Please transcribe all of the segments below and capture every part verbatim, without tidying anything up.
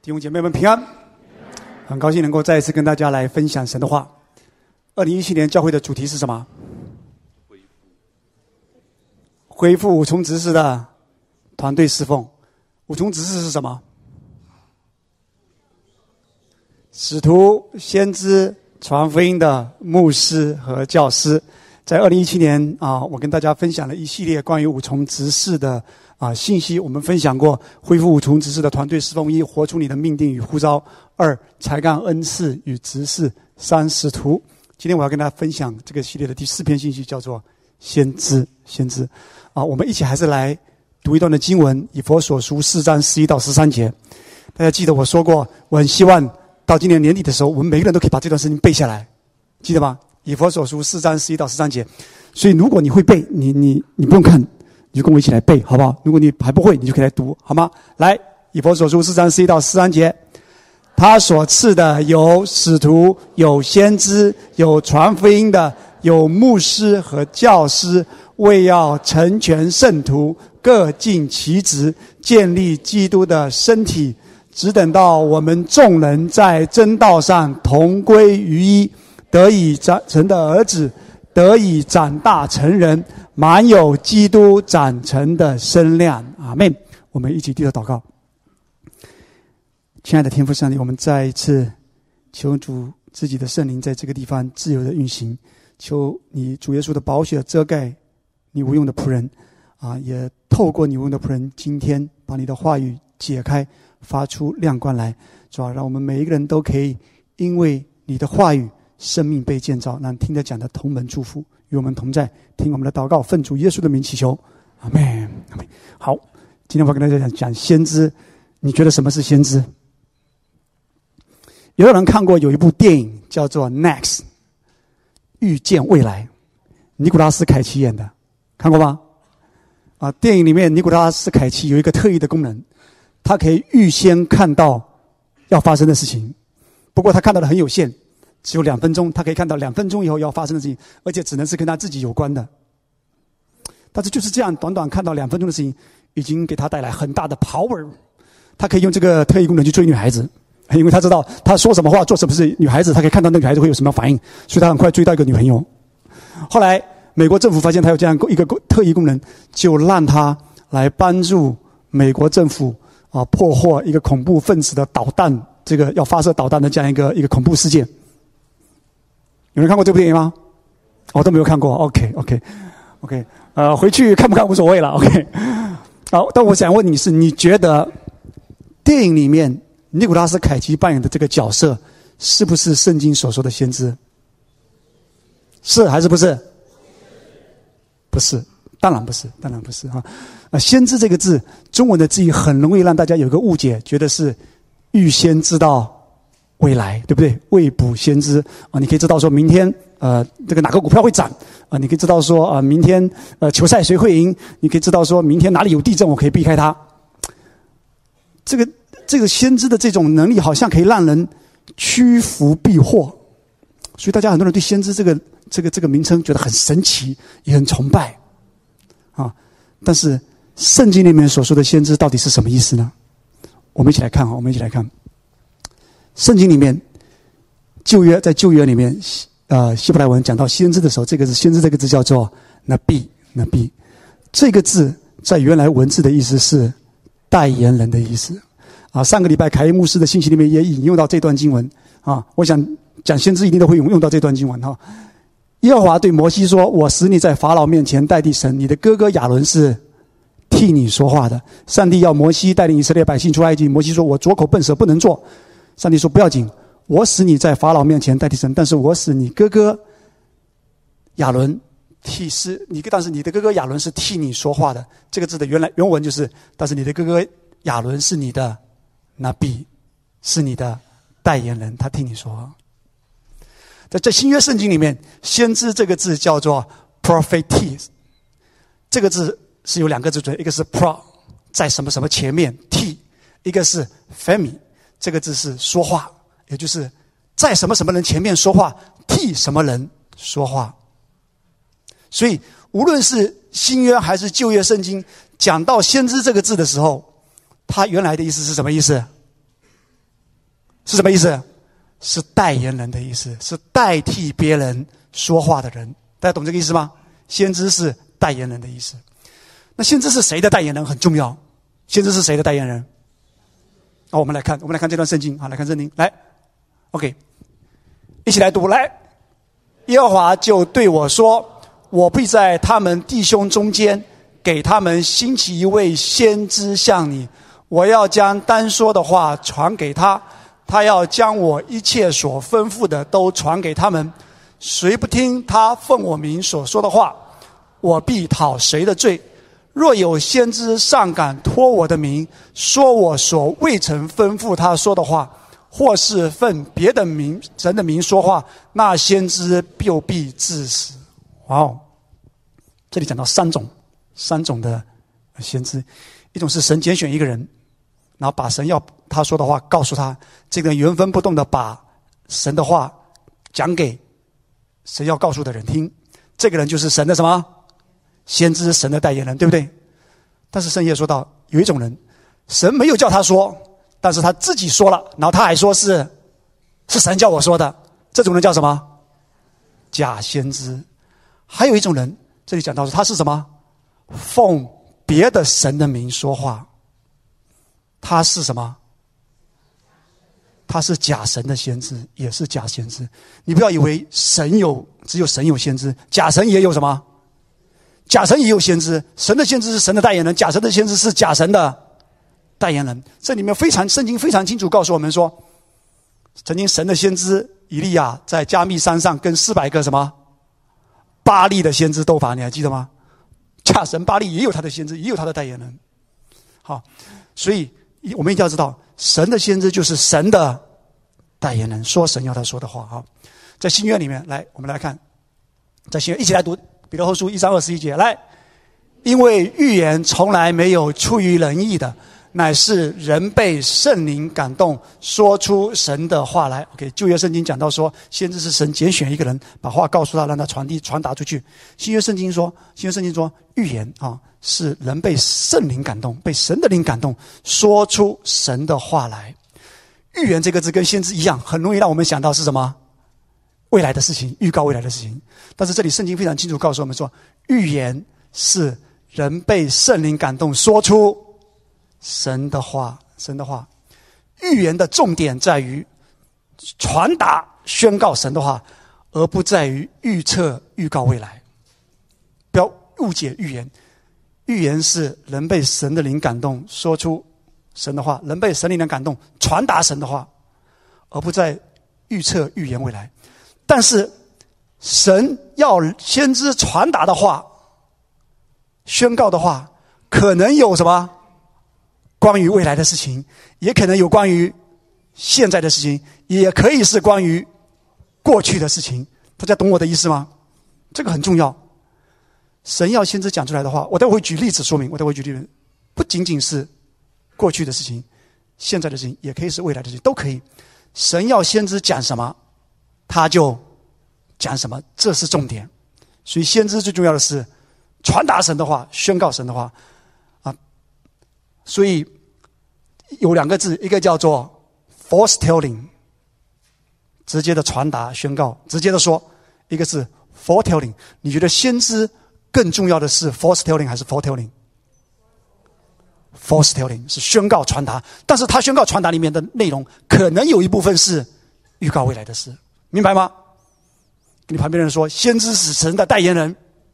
弟兄姐妹们平安，很高兴能够再一次跟大家来分享神的话。二零一七年教会的主题是什么？恢复五重执事的团队侍奉。五重执事是什么？使徒、先知、传福音的牧师和教师。在二零一七年啊，我跟大家分享了一系列关于五重执事的啊信息。我们分享过恢复五重执事的团队侍奉：一、活出你的命定与呼召；二、才干恩赐与执事；三、使徒。今天我要跟大家分享这个系列的第四篇信息，叫做先知。先知啊，我们一起还是来读一段的经文，以弗所书四章十一到十三节。大家记得我说过，我很希望到今年年底的时候，我们每个人都可以把这段圣经背下来，记得吗？以弗所书四章十一到十三节。所以如果你会背，你你你不用看，你就跟我一起来背，好不好？如果你还不会，你就可以来读，好吗？来，以弗所书四章十一到十三节。他所赐的有使徒，有先知，有传福音的，有牧师和教师，为要成全圣徒，各尽其职，建立基督的身体，只等到我们众人在真道上同归于一，得以长成的儿子，得以长大成人，满有基督长成的身量。阿们。我们一起低头祷告。亲爱的天父上帝，我们再一次求主自己的圣灵在这个地方自由的运行，求你主耶稣的宝血遮盖你无用的仆人啊，也透过你无用的仆人，今天把你的话语解开，发出亮光来，主啊，让我们每一个人都可以因为你的话语生命被建造，让听着讲的同门祝福与我们同在。听我们的祷告，奉主耶稣的名祈求，阿们，阿们。好，今天我跟大家讲讲先知。你觉得什么是先知？有人看过有一部电影叫做 Next 预见未来，尼古拉斯凯奇演的，看过吗？啊，电影里面尼古拉斯凯奇有一个特异的功能，他可以预先看到要发生的事情，不过他看到的很有限，只有两分钟，他可以看到两分钟以后要发生的事情，而且只能是跟他自己有关的。但是就是这样短短看到两分钟的事情，已经给他带来很大的 power， 他可以用这个特异功能去追女孩子。因为他知道他说什么话做什么事，女孩子他可以看到那个女孩子会有什么反应，所以他很快追到一个女朋友。后来美国政府发现他有这样一个特异功能，就让他来帮助美国政府啊破获一个恐怖分子的导弹，这个要发射导弹的这样一个一个恐怖事件。有人看过这部电影吗？哦，都没有看过。OK OK OK， 呃，回去看不看无所谓了。OK， 好，但我想问你是，你觉得电影里面尼古拉斯凯奇扮演的这个角色是不是圣经所说的先知？是还是不是？不是，当然不是，当然不是哈。啊，先知这个字，中文的字义很容易让大家有个误解，觉得是预先知道未来，对不对？未卜先知啊，你可以知道说明天呃这个哪个股票会涨啊，你可以知道说啊明天呃球赛谁会赢，你可以知道说明天哪里有地震，我可以避开它。这个。这个先知的这种能力好像可以让人趋福避祸，所以大家很多人对先知这个这个这个名称觉得很神奇，也很崇拜啊。但是圣经里面所说的先知到底是什么意思呢？我们一起来看啊，我们一起来看圣经里面旧约，在旧约里面呃希伯来文讲到先知的时候，这个字先知这个字叫做 nabi nabi， 这个字在原来文字的意思是代言人的意思。啊，上个礼拜凯伊牧师的信息里面也引用到这段经文啊，我想讲先知一定都会用用到这段经文哈。耶和华对摩西说：“我使你在法老面前代替神，你的哥哥亚伦是替你说话的。”上帝要摩西带领以色列百姓出埃及，摩西说：“我拙口笨舌，不能做。”上帝说：“不要紧，我使你在法老面前代替神，但是我使你哥哥亚伦替是你，但是你的哥哥亚伦是替你说话的。”这个字的原来原文就是：“但是你的哥哥亚伦是你的。”那必是你的代言人，他替你说话。在这新约圣经里面，先知这个字叫做 prophetes， 这个字是有两个字组，一个是 pro， 在什么什么前面 t， 一个是 femi， 这个字是说话，也就是在什么什么人前面说话，替什么人说话。所以无论是新约还是旧约圣经，讲到先知这个字的时候，他原来的意思是什么意思？ 是什么意思？是代言人的意思，是代替别人说话的人。大家懂这个意思吗？先知是代言人的意思。那先知是谁的代言人很重要。先知是谁的代言人？好，我们来看，我们来看这段圣经。好，来看圣经，来 ，OK， 一起来读。来，耶和华就对我说：我必在他们弟兄中间，给他们兴起一位先知像你。我要将单说的话传给他，他要将我一切所吩咐的都传给他们。谁不听他奉我名所说的话，我必讨谁的罪。若有先知尚敢托我的名，说我所未曾吩咐他说的话，或是奉别的名人的名说话，那先知就必致死。哇哦！这里讲到三种三种的先知，一种是神拣选一个人，然后把神要他说的话告诉他，这个人原封不动的把神的话讲给神要告诉的人听，这个人就是神的什么？先知，神的代言人，对不对？但是圣经说到，有一种人，神没有叫他说，但是他自己说了，然后他还说是是神叫我说的，这种人叫什么？假先知。还有一种人，这里讲到说他是什么？奉别的神的名说话，他是什么？他是假神的先知，也是假先知。你不要以为神有只有神有先知，假神也有什么？假神也有先知。神的先知是神的代言人，假神的先知是假神的代言人。这里面非常圣经非常清楚告诉我们说，曾经神的先知以利亚在加密山上跟四百个什么巴力的先知斗法，你还记得吗？假神巴力也有他的先知，也有他的代言人。好，所以我们一定要知道，神的先知就是神的代言人，说神要他说的话。好，在新约里面，来我们来看，在新约一起来读彼得后书一章二十一节，来，因为预言从来没有出于人意的，乃是人被圣灵感动，说出神的话来。OK， 旧约圣经讲到说，先知是神拣选一个人，把话告诉他，让他传递传达出去。新约圣经说，新约圣经说，预言啊是人被圣灵感动，被神的灵感动，说出神的话来。预言这个字跟先知一样，很容易让我们想到是什么？未来的事情，预告未来的事情。但是这里圣经非常清楚告诉我们说，预言是人被圣灵感动，说出神的话。神的话，预言的重点在于传达宣告神的话，而不在于预测预告未来。不要误解预言，预言是人被神的灵感动，说出神的话，人被神灵的感动，传达神的话，而不在预测预言未来。但是神要先知传达的话，宣告的话，可能有什么关于未来的事情，也可能有关于现在的事情，也可以是关于过去的事情。大家懂我的意思吗？这个很重要。神要先知讲出来的话，我待会会举例子说明，我待会会举例子，不仅仅是过去的事情，现在的事情，也可以是未来的事情，都可以。神要先知讲什么，他就讲什么，这是重点。所以先知最重要的是传达神的话，宣告神的话啊。所以有两个字，一个叫做 foretelling， 直接的传达宣告，直接的说；一个是 foretelling。你觉得先知更重要的是 foretelling 还是 foretelling？ foretelling 是宣告传达，但是他宣告传达里面的内容可能有一部分是预告未来的事，明白吗？跟你旁边人说，先知是神的代言人，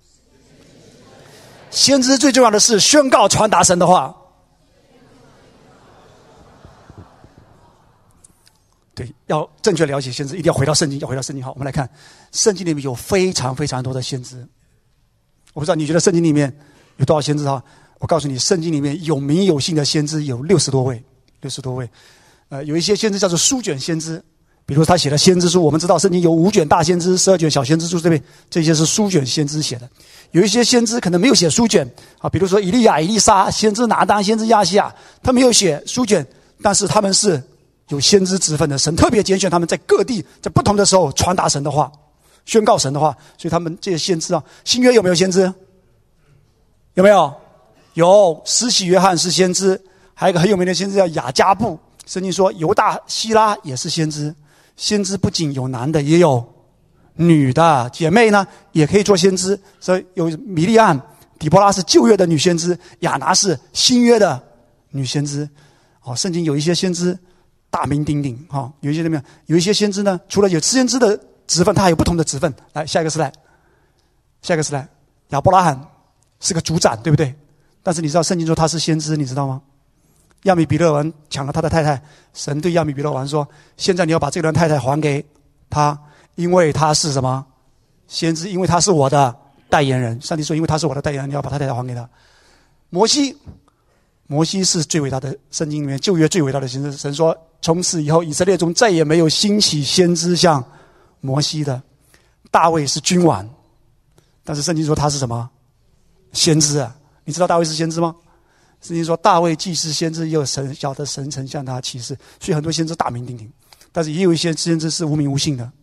先知最重要的是宣告传达神的话。对，要正确了解先知，一定要回到圣经，要回到圣经。好，我们来看圣经里面有非常非常多的先知。我不知道你觉得圣经里面有多少先知哈？我告诉你，圣经里面有名有姓的先知有六十多位，六十多位。呃，有一些先知叫做书卷先知，比如他写的先知书，我们知道圣经有五卷大先知、十二卷小先知书，对不对？这些是书卷先知写的。有一些先知可能没有写书卷啊，比如说以利亚、以利沙、先知拿单、先知亚西亚，他没有写书卷，但是他们是有先知职分的，神特别拣选他们在各地，在不同的时候传达神的话，宣告神的话，所以他们这些先知啊，新约有没有先知？有没有？有，施洗约翰是先知，还有一个很有名的先知叫雅加布， 圣经说犹大希拉也是先知，先知不仅有男的也有女的，姐妹呢也可以做先知，所以有米利暗、底波拉是旧约的女先知，亚拿是新约的女先知。哦，圣经有一些先知大名鼎鼎，哈、哦，有一些怎么样？有一些先知呢，除了有先知的职分，他还有不同的职分。来，下一个时代，下一个时代，亚伯拉罕是个族长，对不对？但是你知道圣经说他是先知，你知道吗？亚米比勒王抢了他的太太，神对亚米比勒王说：“现在你要把这个人太太还给他，因为他是什么先知？因为他是我的代言人。”上帝说：“因为他是我的代言人，你要把他太太还给他。”摩西，摩西是最伟大的，圣经里面旧约最伟大的先知。神说：“从此以后，以色列中再也没有兴起先知像摩西的。”大卫是君王，但是圣经说他是什么先知啊？你知道大卫是先知吗？圣经说大卫既是先知，又有神晓得神曾向他启示，所以很多先知大名鼎鼎，但是也有一些先知是无名无姓的。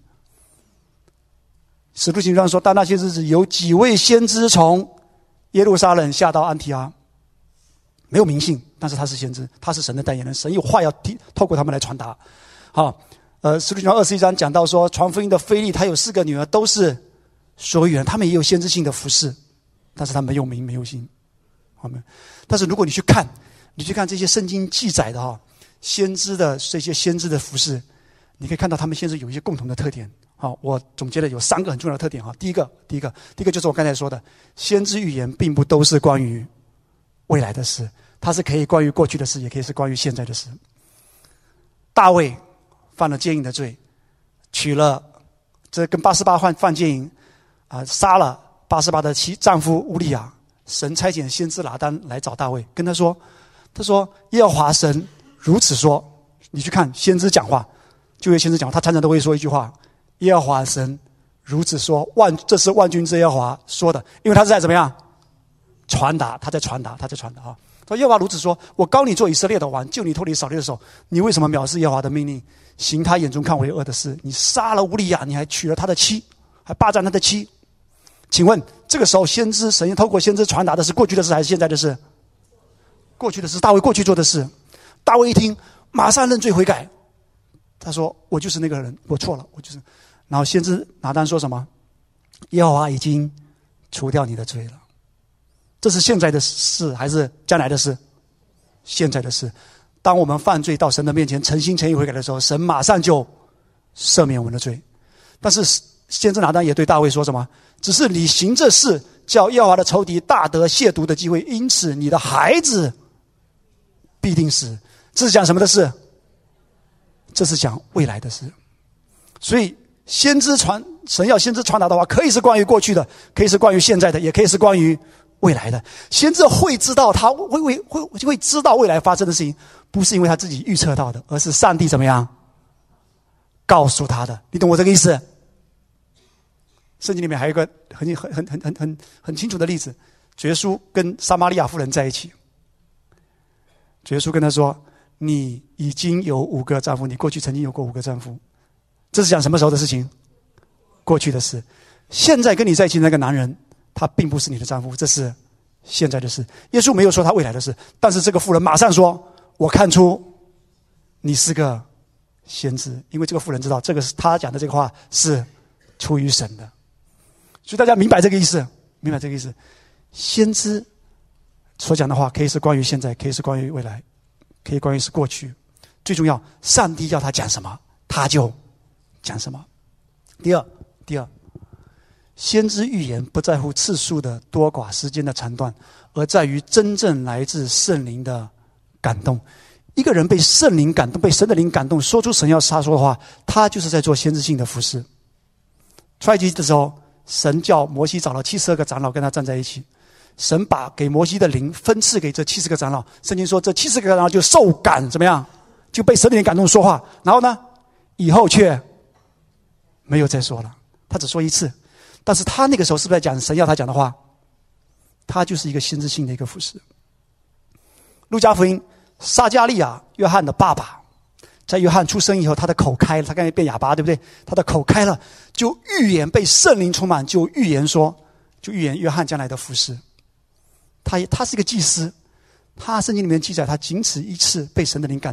使徒行传说，但那些日子有几位先知从耶路撒冷下到安提阿，没有名姓，但是他是先知，他是神的代言人，神有话要透过他们来传达。好，呃，使徒行传二十一章讲到说，传福音的腓利，他有四个女儿，都是所有人，他们也有先知性的服事，但是他没有名没有姓。好没有？但是如果你去看，你去看这些圣经记载的哈，先知的这些先知的服事，你可以看到他们先知有一些共同的特点。好，我总结了有三个很重要的特点哈。第一个，第一个，第一个就是我刚才说的，先知预言并不都是关于未来的事，它是可以关于过去的事，也可以是关于现在的事。大卫犯了奸淫的罪，娶了这跟八十八犯犯奸淫啊、呃，杀了八十八的妻丈夫乌利亚。神差遣先知拿单来找大卫，跟他说：“他说耶和华神如此说。”你去看先知讲话，旧约先知讲话，他常常都会说一句话：“耶和华神如此说。”万这是万军之耶和华说的，因为他是在怎么样传达，他在传达，他在传达啊。说耶和华如此说：“我膏你做以色列的王，救你脱离扫罗的手。你为什么藐视耶和华的命令，行他眼中看为恶的事？你杀了乌利亚，你还娶了他的妻，还霸占他的妻。”请问这个时候先知神透过先知传达的是过去的事还是现在的事？过去的事，大卫过去做的事。大卫一听马上认罪悔改，他说：“我就是那个人，我错了，我就是。”然后先知拿单说什么？耶和华已经除掉你的罪了。这是现在的事还是将来的事？现在的事。当我们犯罪到神的面前诚心诚意悔改的时候，神马上就赦免我们的罪。但是先知拿单也对大卫说什么？只是你行这事，叫耶和华的仇敌大得亵渎的机会，因此你的孩子必定死。这是讲什么的事？这是讲未来的事。所以先知传神要先知传达的话，可以是关于过去的，可以是关于现在的，也可以是关于未来的。先知会知道，他会会会会知道未来发生的事情，不是因为他自己预测到的，而是上帝怎么样告诉他的。你懂我这个意思？圣经里面还有一个很很很很很很很清楚的例子，主耶稣跟撒玛利亚妇人在一起，主耶稣跟他说：“你已经有五个丈夫，你过去曾经有过五个丈夫。”这是讲什么时候的事情？过去的事。现在跟你在一起的那个男人，他并不是你的丈夫，这是现在的事。耶稣没有说他未来的事，但是这个妇人马上说：“我看出你是个先知。”因为这个妇人知道，这个是他讲的这个话是出于神的。所以大家明白这个意思，明白这个意思。先知所讲的话，可以是关于现在，可以是关于未来，可以关于是过去。最重要，上帝要他讲什么，他就讲什么。第二，第二，先知预言不在乎次数的多寡、时间的长短，而在于真正来自圣灵的感动。一个人被圣灵感动，被神的灵感动，说出神要他说的话，他就是在做先知性的服事。出埃及的时候，神叫摩西找了七十二个长老跟他站在一起，神把给摩西的灵分赐给这七十个长老。圣经说这七十个长老就受感怎么样，就被神的灵感动说话，然后呢以后却没有再说了，他只说一次。但是他那个时候是不是在讲神要他讲的话？他就是一个先知性的一个服事。路加福音，撒迦利亚约翰的爸爸，在约翰出生以后，他的口开了，他刚才变哑巴，对不对？他的口开了，就预言，被圣灵充满，就预言说，就预言约翰将来的服事。他他是一个祭司，他圣经里面记载，他仅此一次被神的灵感动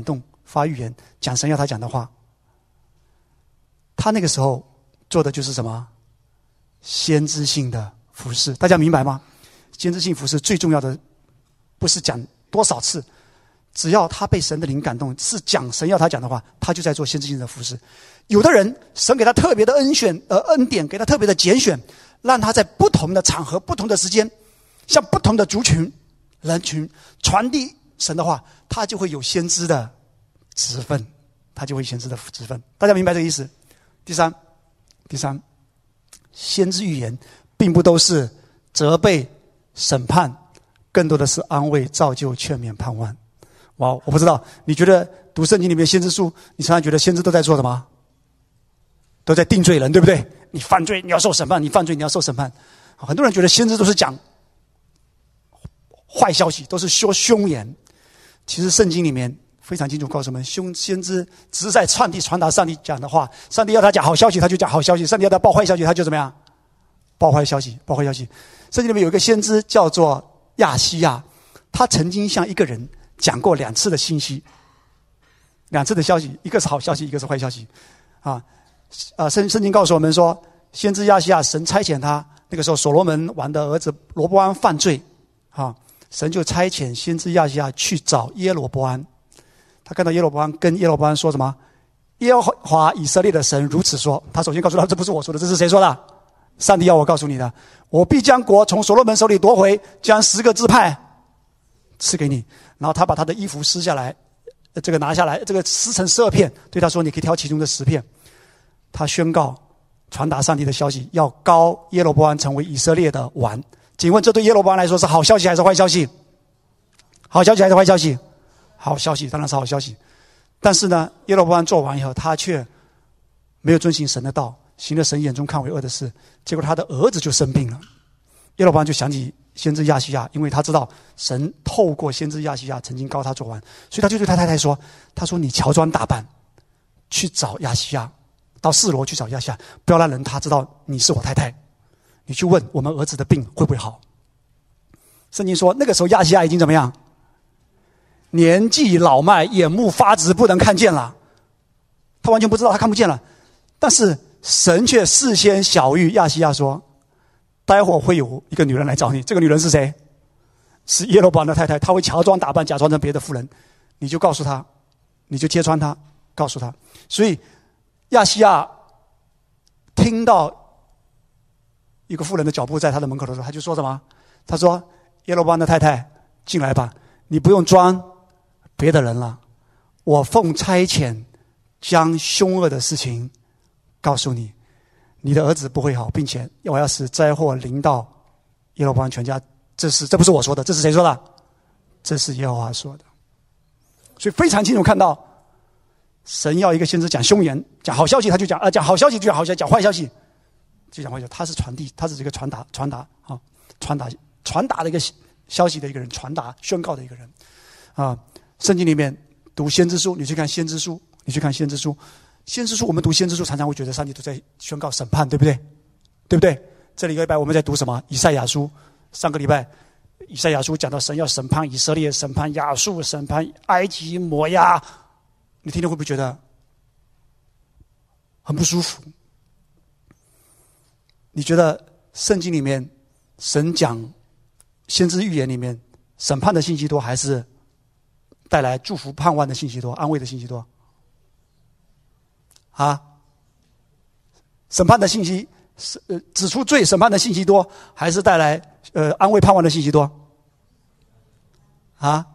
发预言，讲神要他讲的话。他那个时候做的就是什么？先知性的服事。大家明白吗？先知性服事最重要的不是讲多少次，只要他被神的灵感动，是讲神要他讲的话，他就在做先知性的服事。有的人神给他特别的恩选呃恩典，给他特别的拣选，让他在不同的场合不同的时间向不同的族群人群传递神的话，他就会有先知的职分，他就会先知的职分。大家明白这个意思？第三第三先知预言并不都是责备审判，更多的是安慰造就劝勉盼望。哇，我不知道你觉得读圣经里面先知书，你常常觉得先知都在做的吗？都在定罪人，对不对？你犯罪你要受审判，你犯罪你要受审判。很多人觉得先知都是讲坏消息，都是说凶言。其实圣经里面非常清楚告诉我们，凶先知只是在传递传达上帝讲的话，上帝要他讲好消息他就讲好消息，上帝要他报坏消息他就怎么样？报坏消息，报坏消息。圣经里面有一个先知叫做亚西亚，他曾经向一个人讲过两次的信息，两次的消息，一个是好消息，一个是坏消息。啊，啊，圣圣经告诉我们说，先知亚西亚，神差遣他，那个时候所罗门王的儿子罗波安犯罪，啊，神就差遣先知亚西亚去找耶罗波安。他看到耶罗波安，跟耶罗波安说什么？耶和华以色列的神如此说。他首先告诉他，这不是我说的，这是谁说的？上帝要我告诉你的。我必将国从所罗门手里夺回，将十个支派赐给你。然后他把他的衣服撕下来，这个拿下来，这个撕成十二片，对他说，你可以挑其中的十片。他宣告传达上帝的消息，要膏耶罗波安成为以色列的王。请问这对耶罗波安来说是好消息还是坏消息？好消息还是坏消息？好消息，当然是好消息。但是呢，耶罗波安做完以后，他却没有遵行神的道，行了神眼中看为恶的事，结果他的儿子就生病了。耶罗波安就想起先知亚西亚，因为他知道神透过先知亚西亚曾经膏他做完，所以他就对他太太说，他说你乔装打扮去找亚西亚，到示罗去找亚西亚，不要让人他知道你是我太太，你去问我们儿子的病会不会好。圣经说那个时候亚西亚已经怎么样？年纪老迈，眼目发直，不能看见了。他完全不知道，他看不见了。但是神却事先晓谕亚西亚说，待会儿会有一个女人来找你。这个女人是谁？是耶罗波安的太太，她会乔装打扮，假装成别的妇人。你就告诉她，你就揭穿她，告诉她。所以亚西亚听到一个妇人的脚步在他的门口的时候，他就说什么？他说，耶罗波安的太太，进来吧，你不用装别的人了，我奉差遣将凶恶的事情告诉你，你的儿子不会好，并且我要使灾祸临到耶罗波安全家。这是这不是我说的，这是谁说的？这是耶和华说的。所以非常清楚看到，神要一个先知讲凶言，讲好消息他就讲啊，讲好消息就讲好消息，讲坏消息就讲坏消息。他是传递，他是这个传达传达啊，传达传达的一个消息的一个人，传达宣告的一个人啊。圣经里面读先知书，你去看先知书，你去看先知书，先知书我们读先知书常常会觉得上帝都在宣告审判，对不对？对不对？这里一个礼拜我们在读什么？以赛亚书。上个礼拜以赛亚书讲到神要审判以色列，审判亚述，审判埃及摩押，你听听会不会觉得很不舒服？你觉得圣经里面神讲先知预言里面审判的信息多，还是带来祝福盼望的信息多，安慰的信息多？啊？审判的信息是呃指出罪审判的信息多，还是带来呃安慰盼望的信息多？啊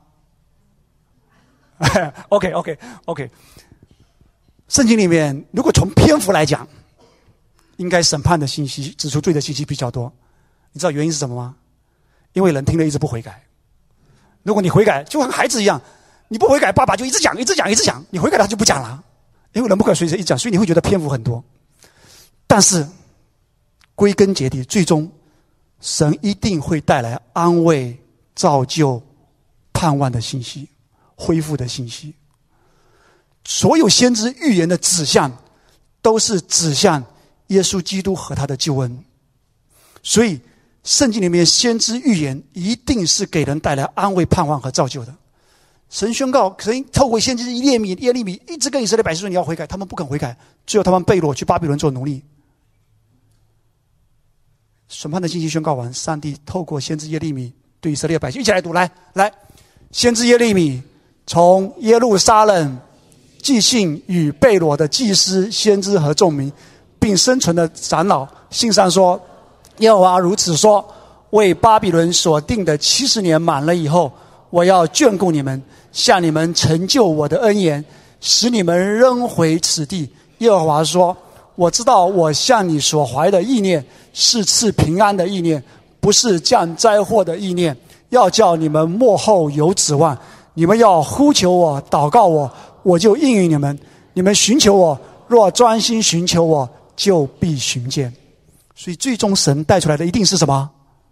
？OK OK OK， 圣经里面如果从篇幅来讲，应该审判的信息、指出罪的信息比较多。你知道原因是什么吗？因为人听了一直不悔改。如果你悔改，就跟孩子一样，你不悔改，爸爸就一直讲、一直讲、一直讲，你悔改他就不讲了。因为人不可随时一直讲，所以你会觉得篇幅很多。但是归根结底，最终神一定会带来安慰、造就、盼望的信息，恢复的信息。所有先知预言的指向都是指向耶稣基督和他的救恩。所以圣经里面先知预言一定是给人带来安慰、盼望和造就的。 神宣告，神透过先知耶利米耶利米一直跟以色列百姓说你要悔改，他们不肯悔改，最后他们被掳去巴比伦做奴隶。审判的信息宣告完，上帝透过先知耶利米对以色列百姓一起来读，来来，先知耶利米从耶路撒冷寄信与被掳的祭司、先知和众民，并生存的长老，信上说：耶和华如此说，为巴比伦所定的七十年满了以后，我要眷顾你们，向你们成就我的恩言，使你们扔回此地。耶和华说：我知道我向你所怀的意念是赐平安的意念，不是降灾祸的意念，要叫你们末后有指望。你们要呼求我，祷告我，我就应允你们。你们寻求我，若专心寻求我，就必寻见。所以最终神带出来的一定是什么？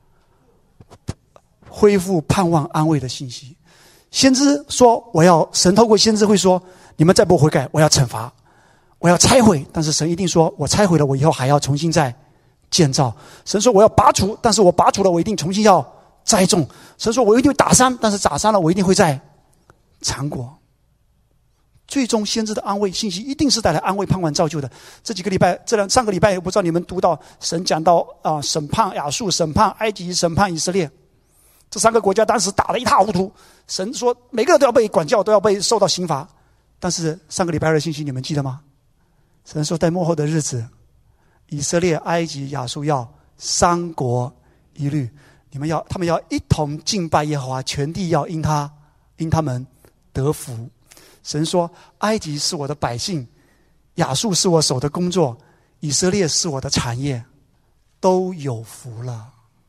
恢复盼望安慰的信息。先知说我要，神透过先知会说，你们再不悔改，我要惩罚，我要拆毁。但是神一定说，我拆毁了，我以后还要重新再建造。神说我要拔除，但是我拔除了，我一定重新要栽种。神说我一定会打山，但是打山了，我一定会再尝果。最终先知的安慰信息一定是带来安慰、盼望、造就的。这几个礼拜，这两上个礼拜，我不知道你们读到神讲到啊、呃，审判亚述、审判埃及、审判以色列，这三个国家当时打得一塌糊涂。神说每个人都要被管教，都要被受到刑罚。但是上个礼拜二的信息你们记得吗？神说在末后的日子，以色列、埃及、亚述要三国一律，你们要他们要一同敬拜耶和华，全地要因他因他们得福。神说埃及是我的百姓，亚述是我手的工作，以色列是我的产业，都有福了。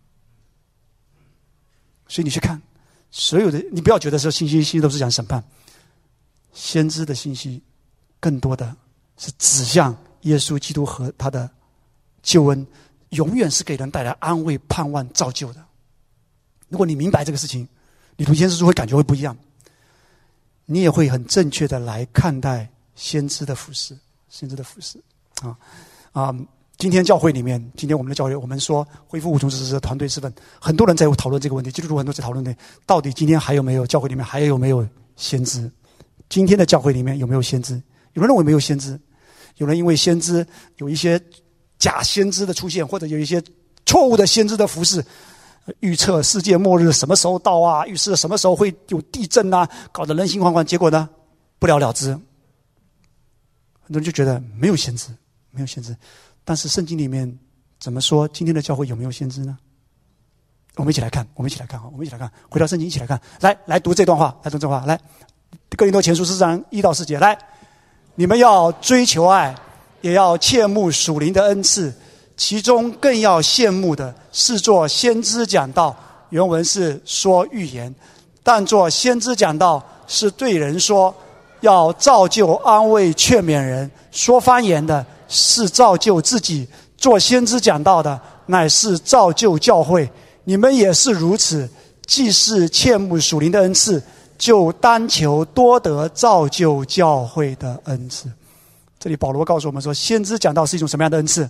所以你去看所有的，你不要觉得说信息信息都是讲审判，先知的信息更多的是指向耶稣基督和他的救恩，永远是给人带来安慰、盼望、造就的。如果你明白这个事情，你读先知书会感觉会不一样，你也会很正确的来看待先知的服事，先知的服事啊啊！今天教会里面，今天我们的教会，我们说恢复五重职事的团队侍奉，很多人在讨论这个问题，基督徒很多在讨论的，到底今天还有没有教会里面还有没有先知？今天的教会里面有没有先知？有人认为没有先知，有人因为先知有一些假先知的出现，或者有一些错误的先知的服事，预测世界末日什么时候到啊，预示什么时候会有地震啊，搞得人心惶惶，结果呢不了了之。很多人就觉得没有先知，没有先知。但是圣经里面怎么说今天的教会有没有先知呢？我们一起来看，我们一起来看，我们一起来看，回到圣经一起来看，来来读这段话，来读这段话，来哥林多前书四章一到四节，来，你们要追求爱，也要切慕属灵的恩赐，其中更要羡慕的是做先知讲道，原文是说预言，但做先知讲道是对人说，要造就安慰劝勉人，说方言的是造就自己，做先知讲道的乃是造就教会。你们也是如此，既是切慕属灵的恩赐，就当求多得造就教会的恩赐。这里保罗告诉我们说，先知讲道是一种什么样的恩赐？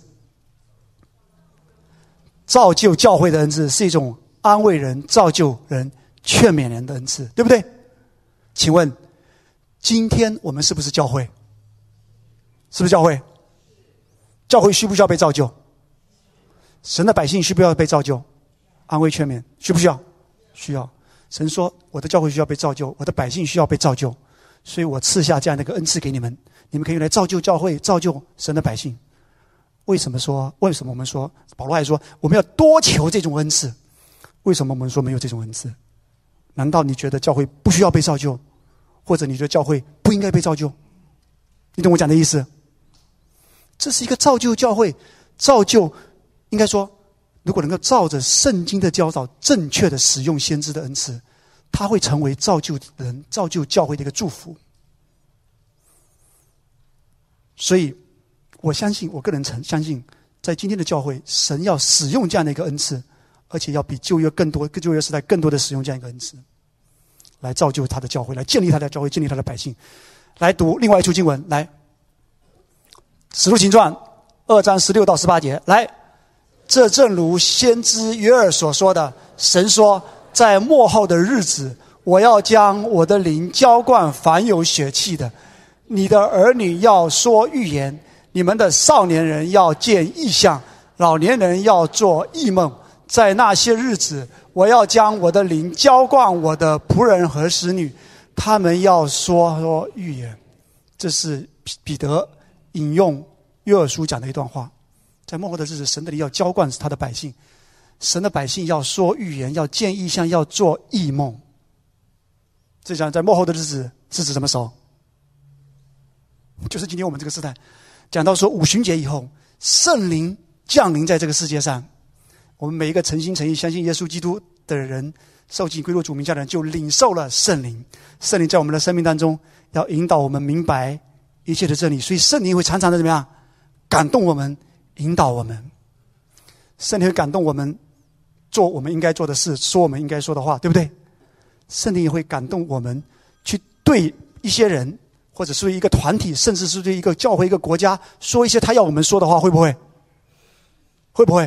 造就教会的恩赐是一种安慰人、造就人、劝勉人的恩赐，对不对？请问今天我们是不是教会？是不是教会？教会需不需要被造就？神的百姓需不需要被造就？安慰劝勉需不需要？需要。神说我的教会需要被造就，我的百姓需要被造就，所以我赐下这样的一个恩赐给你们，你们可以来造就教会，造就神的百姓。为什么说为什么我们说保罗还说我们要多求这种恩赐？为什么我们说没有这种恩赐？难道你觉得教会不需要被造就，或者你觉得教会不应该被造就？你懂我讲的意思？这是一个造就教会，造就应该说如果能够照着圣经的教导正确的使用先知的恩赐，它会成为造就人、造就教会的一个祝福。所以我相信，我个人曾相信，在今天的教会，神要使用这样的一个恩赐，而且要比旧约更多、旧约时代更多的使用这样一个恩赐，来造就他的教会，来建立他的教会，建立他的百姓。来读另外一处经文，来使徒行传二章十六到十八节，来，这正如先知约珥所说的，神说，在末后的日子， 我要将我的灵浇灌凡有血气的。你的儿女要说预言，你们的少年人要见异象，老年人要做异梦。在那些日子，我要将我的灵浇灌我的仆人和使女，他们要说说预言。这是彼得引用约珥书讲的一段话。在末后的日子，神的灵要浇灌他的百姓，神的百姓要说预言，要见异象，要做异梦。这讲在末后的日子是指什么时候？就是今天我们这个时代，讲到说五旬节以后，圣灵降临在这个世界上，我们每一个诚心诚意相信耶稣基督的人，受尽归入主名下的人，就领受了圣灵。圣灵在我们的生命当中，要引导我们明白一切的真理，所以圣灵会常常的怎么样？感动我们，引导我们。圣灵会感动我们，做我们应该做的事，说我们应该说的话，对不对？圣灵也会感动我们，去对一些人，或者是一个团体，甚至是对一个教会、一个国家，说一些他要我们说的话，会不会？会不会？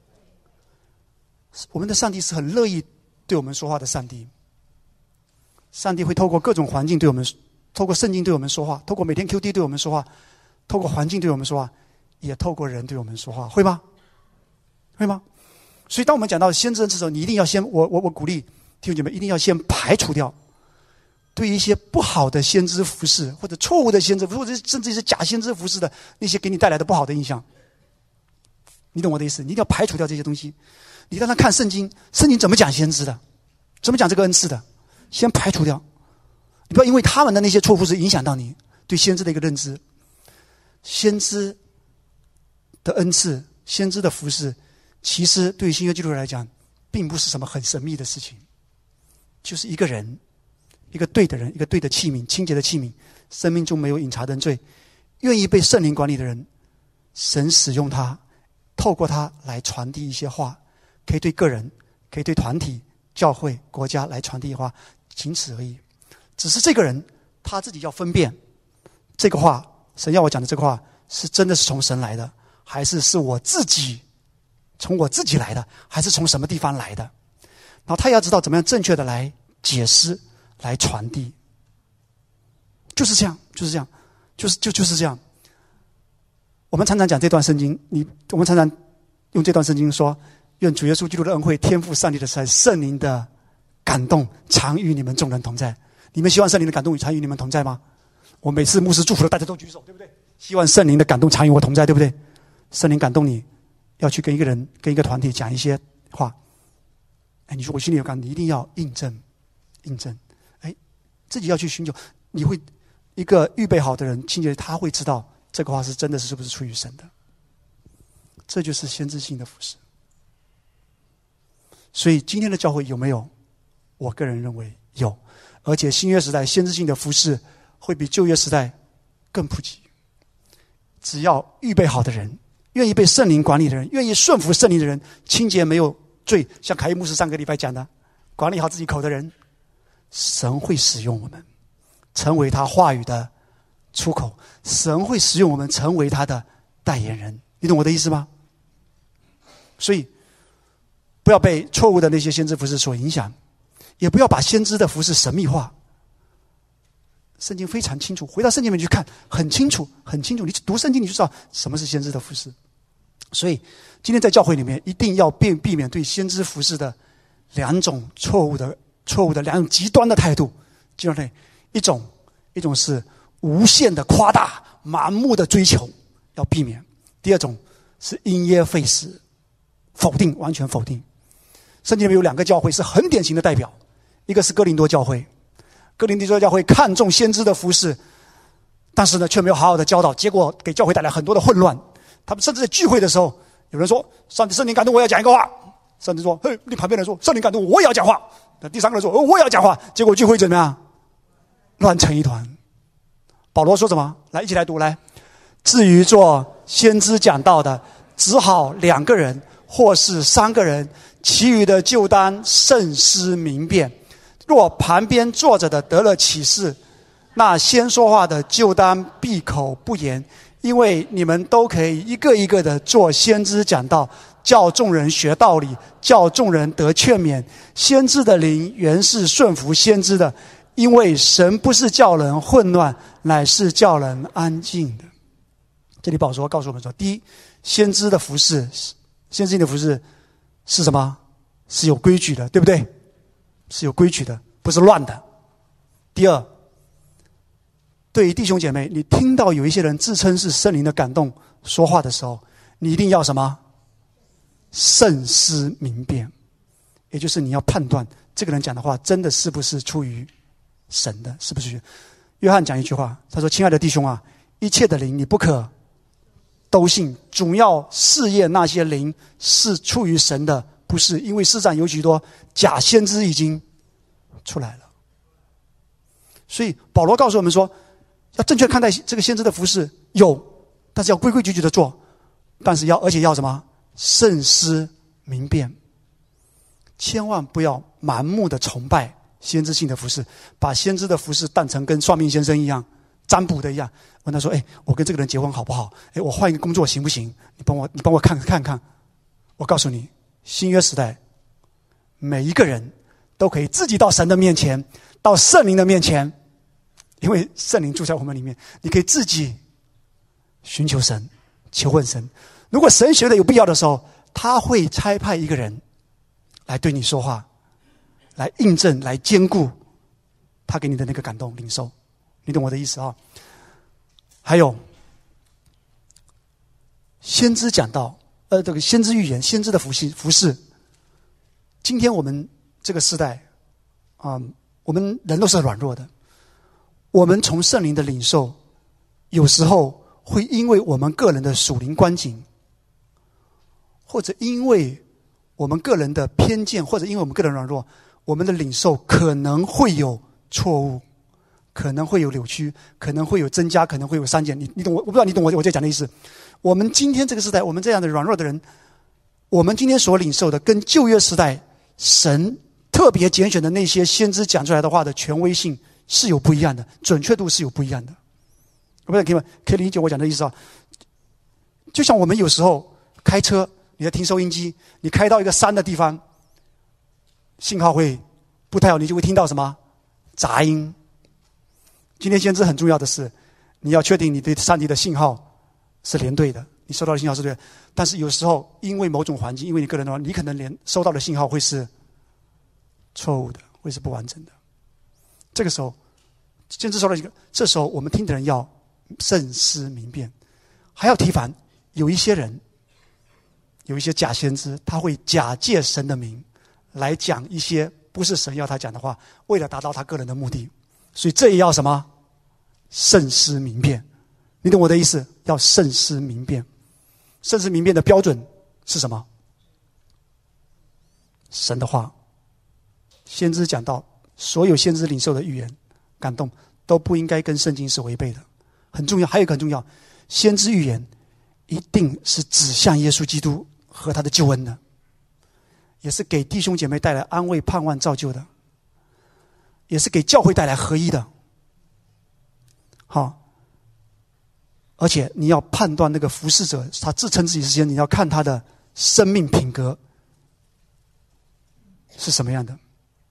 我们的上帝是很乐意对我们说话的上帝。上帝会透过各种环境对我们，透过圣经对我们说话，透过每天 Q D 对我们说话，透过环境对我们说话，也透过人对我们说话，会吗？会吗？所以当我们讲到先知恩赐的时候，你一定要先，我我我鼓励弟兄姐妹一定要先排除掉对一些不好的先知服事，或者错误的先知服事，或者甚至是假先知服事的那些给你带来的不好的印象。你懂我的意思？你一定要排除掉这些东西。你让他看圣经，圣经怎么讲先知的，怎么讲这个恩赐的，先排除掉。你不要因为他们的那些错误是影响到你对先知的一个认知。先知的恩赐，先知的服事，其实对于新约基督徒来讲，并不是什么很神秘的事情，就是一个人，一个对的人，一个对的器皿，清洁的器皿，生命中没有隐藏的罪，愿意被圣灵管理的人，神使用他，透过他来传递一些话，可以对个人，可以对团体、教会、国家来传递话，仅此而已。只是这个人他自己要分辨，这个话，神要我讲的这个话，是真的是从神来的，还是是我自己从我自己来的，还是从什么地方来的？然后他也要知道怎么样正确的来解释、来传递。就是这样，就是这样，就是就就是这样。我们常常讲这段圣经，你我们常常用这段圣经说：愿主耶稣基督的恩惠、天父上帝的慈爱、圣灵的感动常与你们众人同在。你们希望圣灵的感动常与你们同在吗？我每次牧师祝福了，大家都举手，对不对？希望圣灵的感动常与我同在，对不对？圣灵感动你，要去跟一个人、跟一个团体讲一些话。哎，你说我心里有感，你一定要印证，印证。哎，自己要去寻求，你会一个预备好的人，亲切他会知道这个话是真的是是不是出于神的。这就是先知性的服事。所以今天的教会有没有？我个人认为有，而且新约时代先知性的服事会比旧约时代更普及。只要预备好的人，愿意被圣灵管理的人，愿意顺服圣灵的人，清洁没有罪，像凯伊牧师上个礼拜讲的，管理好自己口的人，神会使用我们成为他话语的出口，神会使用我们成为他的代言人。你懂我的意思吗？所以不要被错误的那些先知服事所影响，也不要把先知的服事神秘化。圣经非常清楚，回到圣经里面去看，很清楚，很清楚。你读圣经，你就知道什么是先知的服事。所以，今天在教会里面，一定要避避免对先知服事的两种错误的、错误的两种极端的态度。就是呢，一种一种是无限的夸大、盲目的追求，要避免；第二种是因噎废食，否定，完全否定。圣经里面有两个教会是很典型的代表，一个是哥林多教会。哥林多教会看重先知的服事，但是呢，却没有好好的教导，结果给教会带来很多的混乱。他们甚至在聚会的时候，有人说：“上帝圣灵感动我要讲一个话。”上帝说：“嘿，你旁边人说圣灵感动我也要讲话。”那第三个人说：“哦，我也要讲话。”结果聚会怎么样？乱成一团。保罗说什么？来，一起来读来。至于做先知讲道的，只好两个人或是三个人，其余的就当慎思明辨。若旁边坐着的得了启示，那先说话的就当闭口不言， 因为你们都可以一个一个的做先知讲道，叫众人学道理，叫众人得劝勉。先知的灵原是顺服先知的，因为神不是叫人混乱，乃是叫人安静的。这里保罗告诉我们说，第一，先知的服事，先知的服事是什么？是有规矩的，对不对？是有规矩的，不是乱的。第二，对于弟兄姐妹，你听到有一些人自称是圣灵的感动说话的时候，你一定要什么？慎思明辨，也就是你要判断这个人讲的话真的是不是出于神的，是不是？约翰讲一句话，他说：“亲爱的弟兄啊，一切的灵你不可都信，总要试验那些灵是出于神的，不是，因为世上有许多假先知已经出来了。”所以保罗告诉我们说，要正确看待这个先知的服事，有，但是要规规矩矩的做，但是要而且要什么？慎思明辨，千万不要盲目的崇拜先知性的服事，把先知的服事当成跟算命先生一样、占卜的一样，问他说：“哎，我跟这个人结婚好不好？哎，我换一个工作行不行？你帮我，你帮我看看看。”我告诉你，新约时代，每一个人都可以自己到神的面前，到圣灵的面前，因为圣灵住在我们里面，你可以自己寻求神，求问神。如果神觉得有必要的时候，他会差派一个人来对你说话，来印证，来兼顾他给你的那个感动领受。你懂我的意思啊？还有先知讲道，呃，这个先知预言，先知的服侍服侍。今天我们这个时代啊、嗯，我们人都是软弱的，我们从圣灵的领受，有时候会因为我们个人的属灵光景，或者因为我们个人的偏见，或者因为我们个人软弱，我们的领受可能会有错误，可能会有扭曲，可能会有增加，可能会有删减。你你懂我？我不知道你懂我我在讲的意思。我们今天这个时代，我们这样的软弱的人，我们今天所领受的，跟旧约时代神特别拣选的那些先知讲出来的话的权威性是有不一样的，准确度是有不一样的。我不知道可以可以理解我讲的意思啊？就像我们有时候开车，你在听收音机，你开到一个山的地方，信号会不太好，你就会听到什么杂音。今天先知很重要的是，你要确定你对上帝的信号是连对的，你收到的信号是对的。但是有时候因为某种环境，因为你个人的话，你可能连收到的信号会是错误的，会是不完整的。这个时候先知收到一个，这时候我们听的人要慎思明辨，还要提防有一些人，有一些假先知，他会假借神的名来讲一些不是神要他讲的话，为了达到他个人的目的。所以这也要什么？慎思明辨。你懂我的意思？要慎思明辨。慎思明辨的标准是什么？神的话。先知讲到，所有先知领受的预言感动都不应该跟圣经是违背的，很重要。还有一个很重要，先知预言一定是指向耶稣基督和他的救恩的，也是给弟兄姐妹带来安慰、盼望、造就的，也是给教会带来合一的。好，而且你要判断那个服侍者，他自称自己是先知，你要看他的生命品格是什么样的。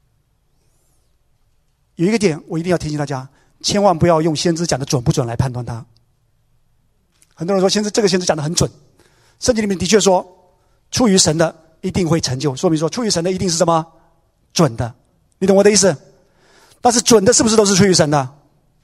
有一个点我一定要提醒大家，千万不要用先知讲的准不准来判断他。很多人说先知这个先知讲的很准，圣经里面的确说出于神的一定会成就，说明说出于神的一定是什么？准的。你懂我的意思？但是准的是不是都是出于神的？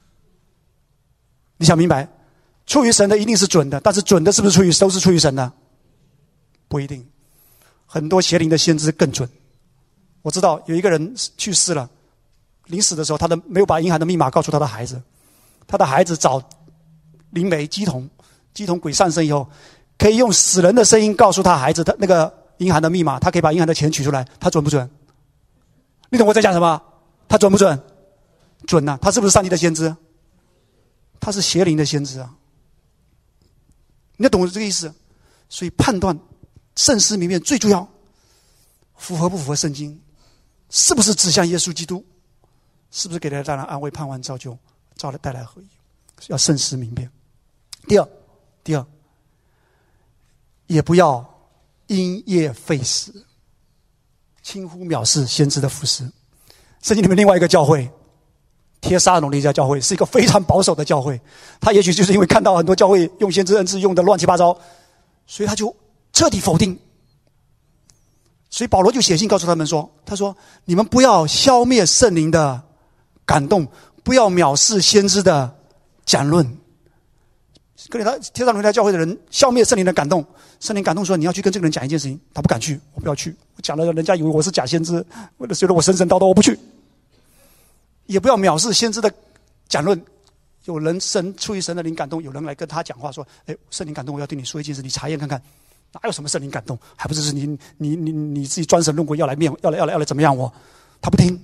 你想明白，出于神的一定是准的，但是准的是不是出于都是出于神的？不一定。很多邪灵的先知更准。我知道有一个人去世了，临死的时候他的没有把银行的密码告诉他的孩子，他的孩子找灵媒乩童，乩童鬼上身以后，可以用死人的声音告诉他孩子的那个银行的密码，他可以把银行的钱取出来，他准不准？你懂我在讲什么？他准不准？准啊！他是不是上帝的先知？他是邪灵的先知啊！你要懂这个意思。所以判断慎思明辨最重要，符合不符合圣经，是不是指向耶稣基督，是不是给人带来安慰、盼望、造就，造来带来合一，要慎思明辨。第二， 第二，也不要因噎废食，轻忽藐视先知的服侍。圣经里面另外一个教会帖撒罗尼迦教会是一个非常保守的教会，他也许就是因为看到很多教会用先知恩赐用的乱七八糟，所以他就彻底否定。所以保罗就写信告诉他们说，他说你们不要消灭圣灵的感动，不要藐视先知的讲论。跟他帖撒罗尼迦教会的人消灭圣灵的感动，圣灵感动说你要去跟这个人讲一件事情，他不敢去，我不要去，我讲了人家以为我是假先知，为了觉得我神神叨叨，我不去。也不要藐视先知的讲论，有人神出于神的灵感动，有人来跟他讲话说，哎，圣灵感动，我要对你说一件事，你查验看看，哪有什么圣灵感动，还不是是你你你你自己专神论鬼要来面要来要来要来怎么样我，他不听。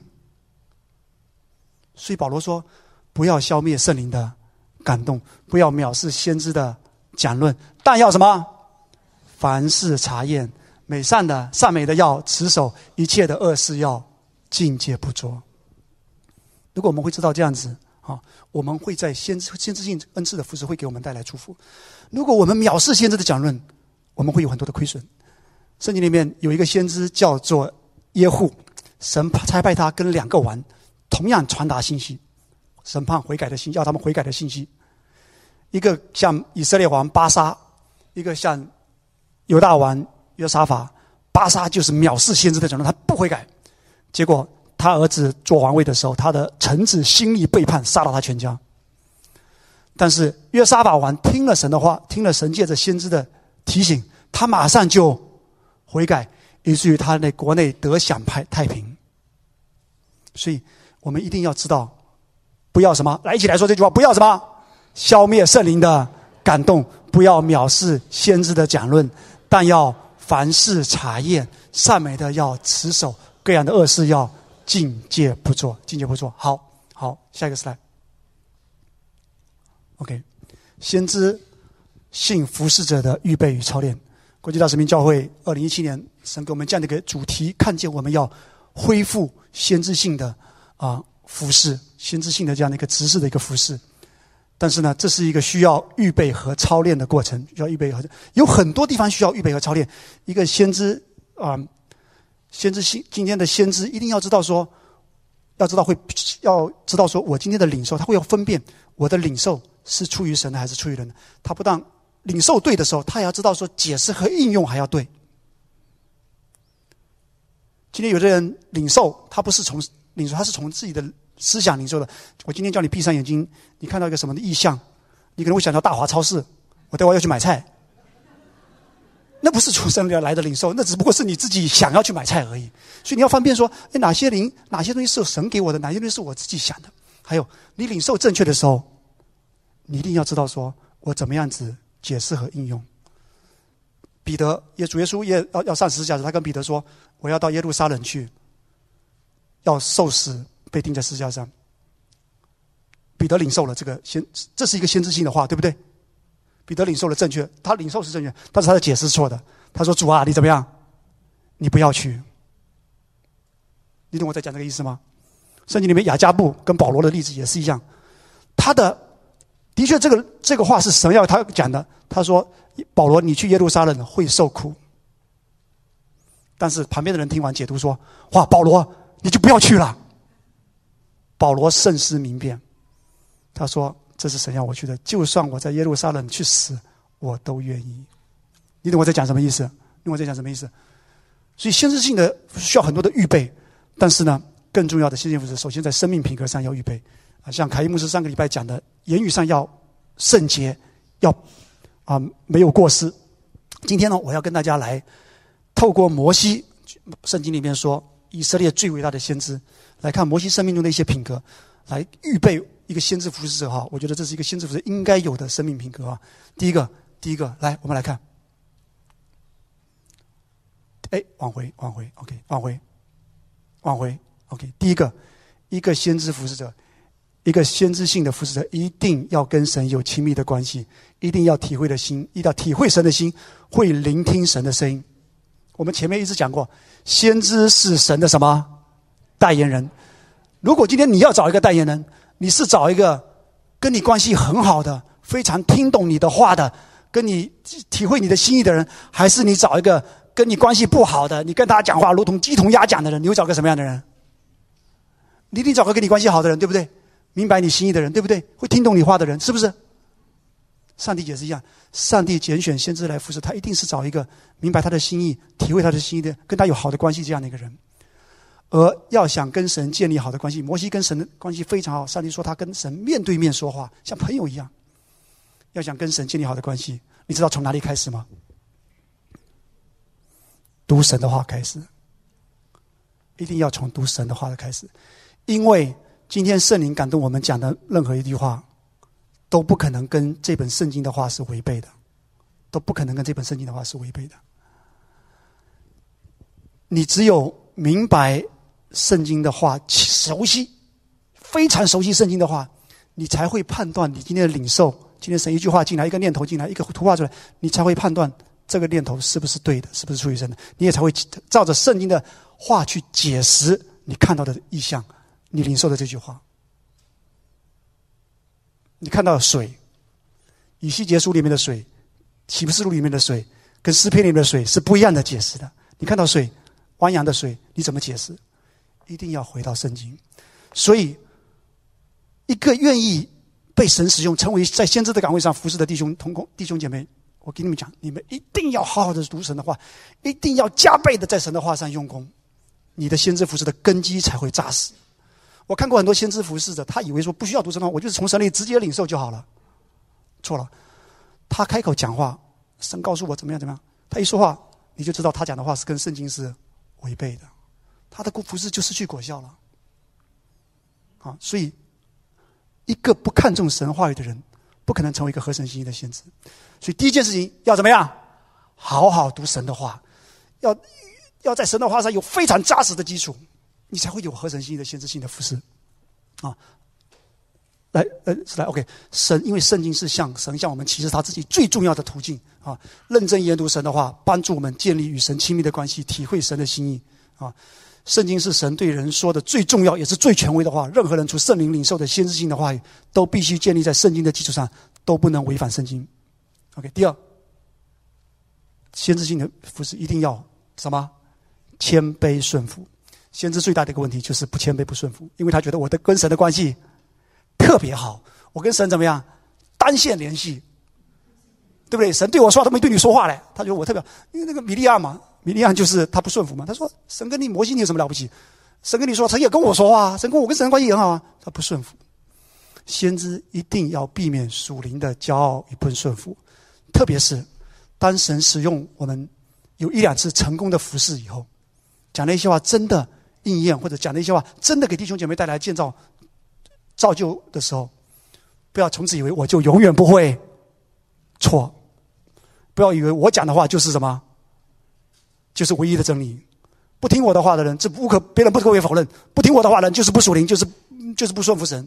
所以保罗说，不要消灭圣灵的感动，不要藐视先知的讲论，但要什么？凡事查验，美善的善美的要持守，一切的恶事要禁戒不做。如果我们会知道这样子啊，我们会在先知先知性恩赐的服事会给我们带来祝福。如果我们藐视先知的讲论，我们会有很多的亏损。圣经里面有一个先知叫做耶户，神差派他跟两个王同样传达信息，审判悔改的信，要他们悔改的信息。一个像以色列王巴沙，一个像犹大王约沙法。巴沙就是藐视先知的讲论，他不悔改，结果他儿子做王位的时候，他的臣子心意背叛，杀了他全家。但是约沙法王听了神的话，听了神借着先知的提醒，他马上就悔改，以至于他的国内得享太平。所以我们一定要知道，不要什么，来一起来说这句话，不要什么消灭圣灵的感动，不要藐视先知的讲论，但要凡事查验，善美的要持守，各样的恶事要禁戒不做，禁戒不做。好，好，下一个 slide。OK， 先知性服侍者的预备与操练。国际大使命教会二零一七年，神给我们这样的一个主题，看见我们要恢复先知性的啊、呃、服侍，先知性的这样的一个执事的一个服侍。但是呢，这是一个需要预备和操练的过程，需要预备和有很多地方需要预备和操练。一个先知啊、呃，先知性今天的先知一定要知道说，要知道会要知道说我今天的领受，他会要分辨我的领受是出于神的还是出于人的。他不但领受对的时候，他也要知道说解释和应用还要对。今天有的人领受，他不是从领受，他是从自己的思想领受的。我今天叫你闭上眼睛，你看到一个什么的意象，你可能会想到大华超市，我待会要去买菜。那不是从神来的领受，那只不过是你自己想要去买菜而已。所以你要分辨说，哎，哪些灵，哪些东西是神给我的，哪些东西是我自己想的。还有，你领受正确的时候，你一定要知道说我怎么样子解释和应用。彼得也主耶稣也要要上十字架时，他跟彼得说：“我要到耶路撒冷去，要受死，被钉在十字架上。”彼得领受了这个先，这是一个先知性的话，对不对？彼得领受了正确，他领受是正确，但是他的解释是错的。他说：“主啊，你怎么样？你不要去。”你懂我在讲这个意思吗？圣经里面雅各布跟保罗的例子也是一样，他的的确这个这个话是神要他讲的。他说：“保罗，你去耶路撒冷会受苦。”但是旁边的人听完解读说：“哇，保罗你就不要去了。”保罗慎思明辨，他说：“这是神要我去的，就算我在耶路撒冷去死，我都愿意。”你懂我在讲什么意思？你懂我在讲什么意思？所以先知性的需要很多的预备，但是呢，更重要的先知服事，首先在生命品格上要预备啊，像凯伊牧师上个礼拜讲的，言语上要圣洁，要啊没有过失。今天呢，我要跟大家来透过摩西，圣经里面说以色列最伟大的先知，来看摩西生命中的一些品格，来预备一个先知服事者哈。我觉得这是一个先知服事应该有的生命品格啊。第一个，第一个，来，我们来看。哎，往回，往回 ，OK， 往回，往回 ，OK。第一个，一个先知服事者，一个先知性的服事者，一定要跟神有亲密的关系，一定要体会的心，一定要体会神的心，会聆听神的声音。我们前面一直讲过，先知是神的什么代言人？如果今天你要找一个代言人，你是找一个跟你关系很好的、非常听懂你的话的、 跟你体会你的心意的人，还是你找一个跟你关系不好的，你跟他讲话如同鸡同鸭讲的人？你会找个什么样的人？你一定找个跟你关系好的人，对不对？明白你心意的人，对不对？会听懂你话的人，是不是？上帝也是一样，上帝拣选先知来服侍他，一定是找一个明白他的心意、体会他的心意的，跟他有好的关系这样的一个人。而要想跟神建立好的关系，摩西跟神的关系非常好，上帝说他跟神面对面说话，像朋友一样。要想跟神建立好的关系，你知道从哪里开始吗？读神的话开始，一定要从读神的话的开始。因为今天圣灵感动我们讲的任何一句话，都不可能跟这本圣经的话是违背的，都不可能跟这本圣经的话是违背的。你只有明白圣经的话，熟悉，非常熟悉圣经的话，你才会判断你今天的领受，今天神一句话进来，一个念头进来，一个图画出来，你才会判断这个念头是不是对的，是不是出于神的。你也才会照着圣经的话去解释你看到的意象，你领受的这句话。你看到水，以西结书里面的水，启示录里面的水，跟诗篇里面的水是不一样的解释的。你看到水，汪洋的水，你怎么解释？一定要回到圣经。所以一个愿意被神使用，成为在先知的岗位上服侍的弟兄同工弟兄姐妹，我跟你们讲，你们一定要好好的读神的话，一定要加倍的在神的话上用功，你的先知服侍的根基才会扎实。我看过很多先知服侍者，他以为说不需要读神的话，我就是从神里直接领受就好了。错了，他开口讲话，神告诉我怎么样怎么样，他一说话，你就知道他讲的话是跟圣经是违背的，他的服侍就失去果效了。啊，所以一个不看重神话语的人，不可能成为一个合神心意的先知。所以第一件事情要怎么样？好好读神的话，要要在神的话上有非常扎实的基础，你才会有合神心意的先知性的服侍。啊，来，呃，是来 ，OK， 神因为圣经是向神向我们启示他自己最重要的途径啊，认真研读神的话，帮助我们建立与神亲密的关系，体会神的心意啊。圣经是神对人说的最重要也是最权威的话，任何人除圣灵领受的先知性的话语，都必须建立在圣经的基础上，都不能违反圣经。OK， 第二，先知性的服事一定要什么？谦卑顺服。先知最大的一个问题就是不谦卑不顺服，因为他觉得我的跟神的关系特别好，我跟神怎么样？单线联系，对不对？神对我说话，他没对你说话嘞。他觉得我特别，因为那个米利亚嘛。米利暗就是他不顺服嘛，他说神跟你摩西你有什么了不起？神跟你说，神也跟我说话，神跟我跟神关系也很好啊，他不顺服。先知一定要避免属灵的骄傲与不顺服，特别是当神使用我们有一两次成功的服事以后，讲了一些话真的应验，或者讲了一些话真的给弟兄姐妹带来建造造就的时候，不要从此以为我就永远不会错，不要以为我讲的话就是什么就是唯一的真理。不听我的话的人，这不可别人不可以否认，不听我的话的人就是不属灵，就是就是不顺服神。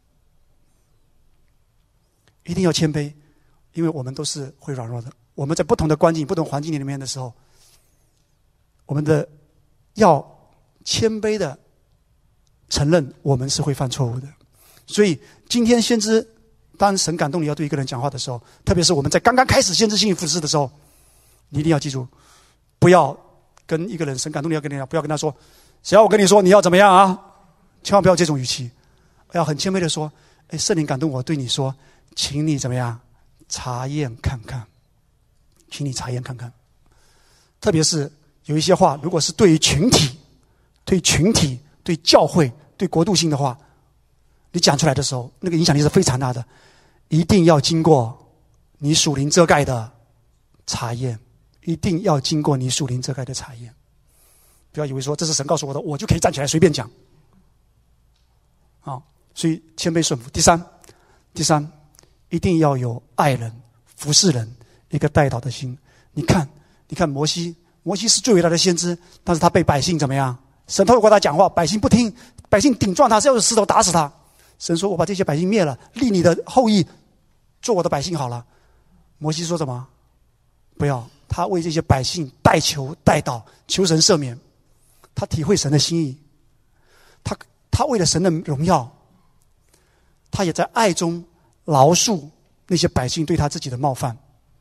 一定要谦卑，因为我们都是会软弱的。我们在不同的关境、不同环境里面的时候，我们的要谦卑的承认我们是会犯错误的。所以今天先知，当神感动你要对一个人讲话的时候，特别是我们在刚刚开始先知性服事的时候，你一定要记住，不要跟一个人神感动你要跟你讲，不要跟他说，只要我跟你说你要怎么样啊，千万不要这种语气，要很谦卑的说，哎，圣灵感动我对你说，请你怎么样查验看看，请你查验看看。特别是有一些话，如果是对于群体、对群体、对教会、对国度性的话，你讲出来的时候，那个影响力是非常大的，一定要经过你属灵遮盖的查验，一定要经过你属灵遮盖的查验。不要以为说这是神告诉我的，我就可以站起来随便讲。啊，所以谦卑顺服。第三，第三，一定要有爱人、服侍人一个代祷的心。你看，你看摩西，摩西是最伟大的先知，但是他被百姓怎么样？神透过他讲话，百姓不听，百姓顶撞他，是要用石头打死他。神说：“我把这些百姓灭了，立你的后裔做我的百姓好了。”摩西说什么？不要，他为这些百姓代求代祷，求神赦免。他体会神的心意，他他为了神的荣耀，他也在爱中饶恕那些百姓对他自己的冒犯。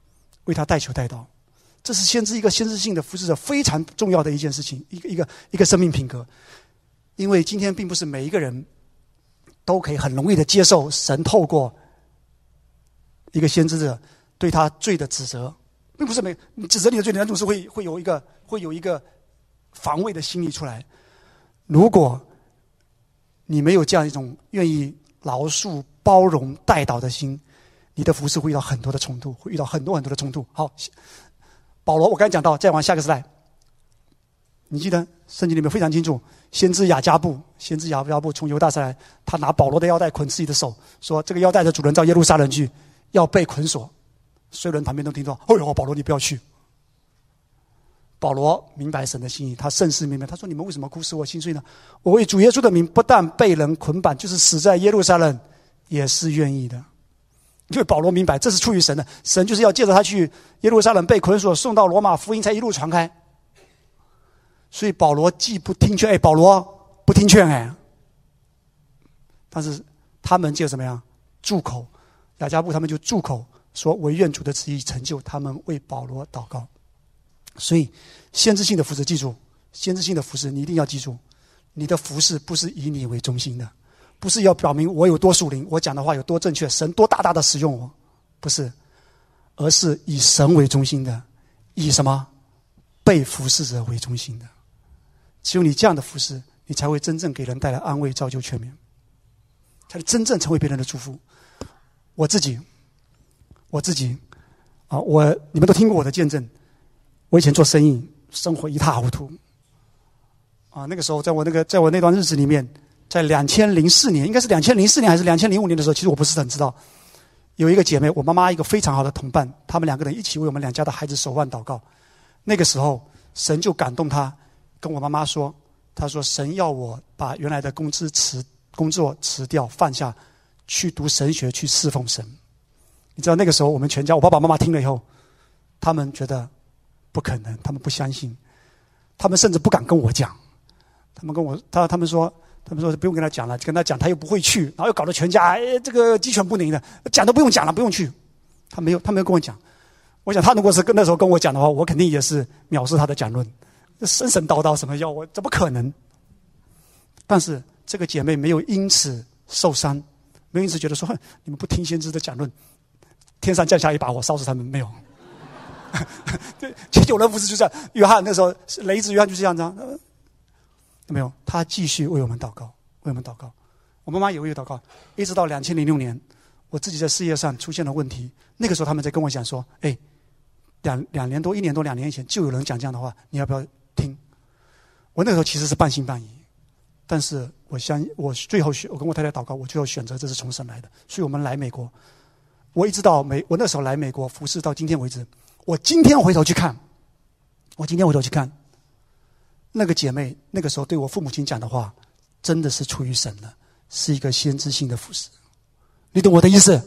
为他代求代祷。这是先知一个先知性的服侍者非常重要的一件事情，一个一个一个生命品格。因为今天并不是每一个人都可以很容易的接受神透过一个先知者对他罪的指责，并不是每你指责你的罪，人总是会会有一个会有一个防卫的心理出来。如果你没有这样一种愿意饶恕、包容、代祷的心，你的服事会遇到很多的冲突，会遇到很多很多的冲突。好，保罗我刚才讲到，再往下个时代，你记得圣经里面非常清楚，先知雅加布，先知雅加布从犹大上来，他拿保罗的腰带捆自己的手，说这个腰带的主人到耶路撒冷去，要被捆锁。所有人旁边都听到，哎呦，保罗你不要去。保罗明白神的心意，他甚是明白。他说：“你们为什么哭使我心碎呢？我为主耶稣的名，不但被人捆绑，就是死在耶路撒冷，也是愿意的。”因为保罗明白，这是出于神的，神就是要借着他去耶路撒冷被捆锁，送到罗马，福音才一路传开。所以保罗既不听劝，哎，保罗不听劝，哎，但是他们就怎么样？住口，雅加布他们就住口说：“唯愿主的旨意成就。”他们为保罗祷告。所以，先知性的服事，记住，先知性的服事，你一定要记住，你的服事不是以你为中心的，不是要表明我有多属灵，我讲的话有多正确，神多大大的使用我，不是，而是以神为中心的，以什么？被服事者为中心的。只有你这样的服事，你才会真正给人带来安慰、造就、劝勉，才能真正成为别人的祝福。我自己，我自己，啊，我你们都听过我的见证。我以前做生意，生活一塌糊涂。啊，那个时候，在我那个，在我那段日子里面，在两千零四年，应该是两千零四年还是两千零五年的时候，其实我不是很知道。有一个姐妹，我妈妈一个非常好的同伴，他们两个人一起为我们两家的孩子守望祷告。那个时候，神就感动她，跟我妈妈说：“她说神要我把原来的工资辞工作辞掉，放下，去读神学，去侍奉神。”你知道那个时候，我们全家，我爸爸妈妈听了以后，他们觉得不可能，他们不相信，他们甚至不敢跟我讲。他们跟我，他他们说，他们说不用跟他讲了，跟他讲他又不会去，然后又搞得全家哎这个鸡犬不宁的，讲都不用讲了，不用去。他没有，他没有跟我讲。我想他如果是跟那时候跟我讲的话，我肯定也是藐视他的讲论，神神叨叨什么要我，怎么可能？但是这个姐妹没有因此受伤，没有因此觉得说你们不听先知的讲论，天上降下一把火烧死他们，没有。对，有人不是就这样。约翰那时候，雷子约翰就是这样子、啊，没有，他继续为我们祷告，为我们祷告。我妈妈也为我祷告，一直到两千零六年，我自己在事业上出现了问题。那个时候，他们在跟我讲说：“哎，两两年多、一年多、两年以前，就有人讲这样的话，你要不要听？”我那个时候其实是半信半疑，但是我相我最后选，我跟我太太祷告，我最后选择这是从神来的，所以我们来美国。我一直到美，我那时候来美国服侍到今天为止。我今天回头去看，我今天回头去看，那个姐妹那个时候对我父母亲讲的话，真的是出于神的，是一个先知性的服事。你懂我的意思？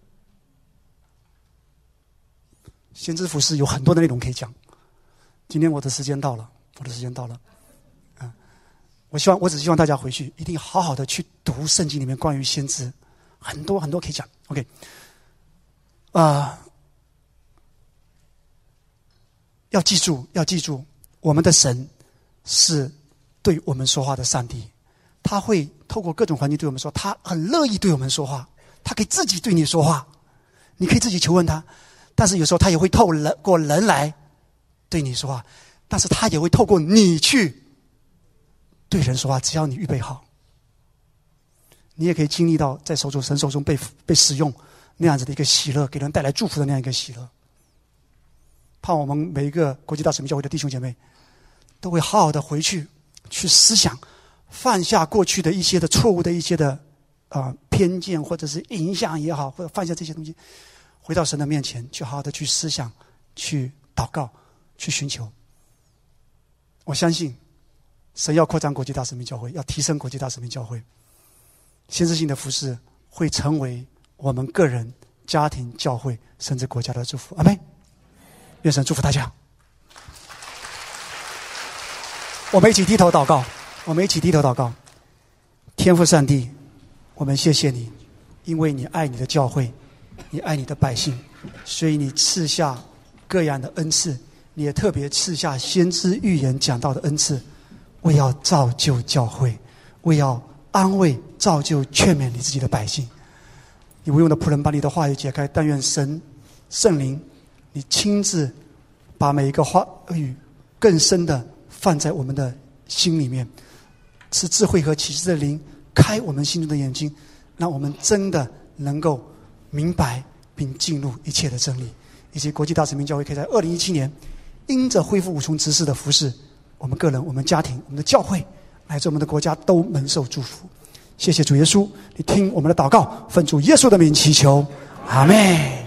先知服事有很多的内容可以讲。今天我的时间到了，我的时间到了，啊，我希望我只希望大家回去一定好好的去读圣经里面关于先知，很多很多可以讲。OK， 啊、呃。要记住，要记住，我们的神是对我们说话的上帝，他会透过各种环境对我们说，他很乐意对我们说话，他可以自己对你说话，你可以自己求问他，但是有时候他也会透过人来对你说话，但是他也会透过你去对人说话，只要你预备好，你也可以经历到在手中神手中被被使用那样子的一个喜乐，给人带来祝福的那样一个喜乐。盼我们每一个国际大使命教会的弟兄姐妹都会好好的回去去思想，放下过去的一些的错误的一些的啊、呃、偏见或者是影响也好，或者放下这些东西，回到神的面前去好好的去思想，去祷告，去寻求。我相信神要扩张国际大使命教会，要提升国际大使命教会，先知性的服事会成为我们个人、家庭、教会甚至国家的祝福。阿们。愿神祝福大家。我们一起低头祷告，我们一起低头祷告。天父上帝，我们谢谢你，因为你爱你的教会，你爱你的百姓，所以你赐下各样的恩赐，你也特别赐下先知预言讲道的恩赐，为要造就教会，为要安慰造就劝勉你自己的百姓。你无用的仆人把你的话语解开，但愿神圣灵你亲自把每一个话语更深的放在我们的心里面，是智慧和启示的灵开我们心中的眼睛，让我们真的能够明白并进入一切的真理，以及国际大使命教会可以在二零一七年因着恢复五重职事的服事，我们个人、我们家庭、我们的教会乃至我们的国家都蒙受祝福。谢谢主耶稣，你听我们的祷告，奉主耶稣的名祈求，阿们。